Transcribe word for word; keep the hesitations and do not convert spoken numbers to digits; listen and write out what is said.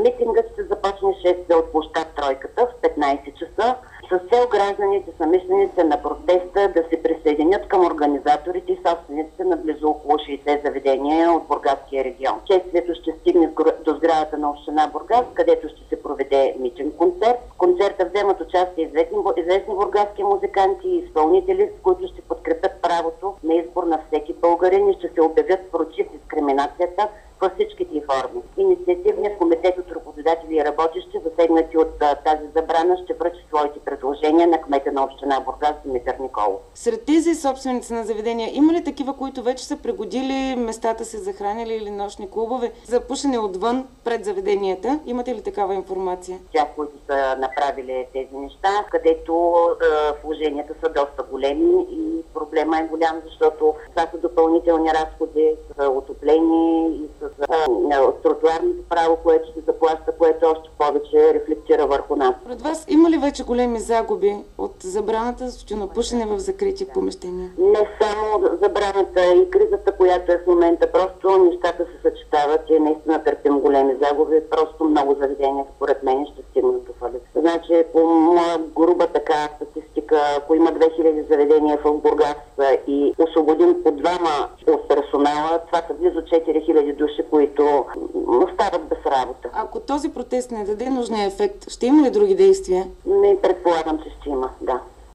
Митингът ще започне шест от площад Тройката в петнайсет часа с цел гражданите, съмишленици на протеста да се присъединят към организаторите и собствениците на близо около шейсет заведения от Бургаския регион. Шествието ще стигне до сградата на община Бургас, където ще се проведе митинг-концерт. В концерта вземат участие известни, известни бургаски музиканти и изпълнители, с които ще подкрепят правото на избор на всеки българин и ще се обявят против дискриминацията във всичките форми. Инициативният комитет от работодатели и работещи, засегнати от а, тази забрана, ще връчи своите предложения на кмета на община Бургас Димитър Николов. Сред тези собственици на заведения, има ли такива, които вече са пригодили местата си за хранене или нощни клубове за пушене отвън пред заведенията? Имате ли такава информация? Тя, които са направили тези неща, където е, вложенията са доста големи и проблема е голям, защото това са допълнителни разходи за отопление и с е, тротуарното право, което се заплаща, което още повече рефлектира върху нас. Пред вас има ли вече големи загуби от забраната за тютюнопушене в закрити помещения? Не само забраната и кризата, която е в момента, просто нещата се съчетават и наистина търпим големи загуби. Просто много заведения, според мен, ще стигнат до фалит. Значи, по моя груба така статистика, ако има две хиляди заведения в Бургас и освободим по двама от персонала, това са близо четири хиляди души, които остават без работа. Ако този протест не даде нужния ефект, ще има ли други действия? Не предполагам, че ще има, да.